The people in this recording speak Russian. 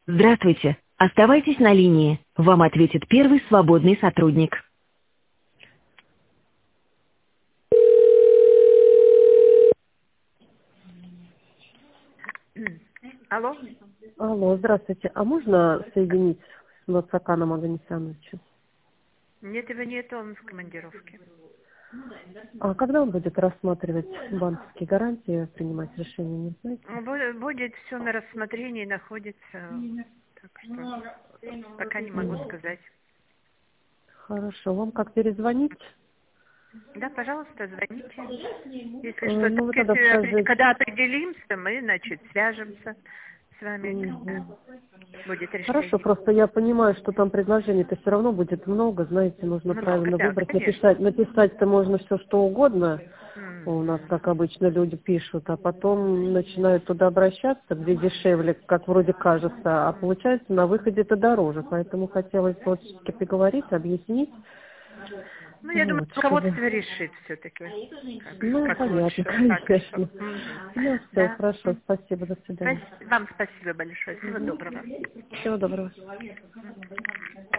Здравствуйте. Оставайтесь на линии. Вам ответит первый свободный сотрудник. Алло? Алло, здравствуйте. А можно соединить с Лацаканом Аганесяновичем? Нет, его нет, он в командировке. А когда он будет рассматривать банковские гарантии, принимать решения, не знаете? Будет все на рассмотрении, находится. Так что пока не могу сказать. Хорошо. Вам как перезвонить? Да, пожалуйста, звоните. Если Ну, вы что-то, тогда скажите. когда определимся, мы, значит, свяжемся с вами, когда Мгм. будет Хорошо, решение. просто я понимаю, что там предложений-то все равно будет много, знаете, нужно Много, правильно да, выбрать. конечно. Написать-то можно все что угодно, у нас, Мгм. как обычно, люди пишут, а потом начинают туда обращаться, где дешевле, как вроде кажется, а получается на выходе это дороже. Поэтому хотелось бы вот все-таки поговорить, объяснить, Ну, я думаю, вот, чтобы... руководство решит все-таки, Ну, как понятно, лучше. Так что, конечно. мгм. Ну, все, Да. хорошо, спасибо, до свидания. Вам спасибо большое. Всего доброго. Всего доброго.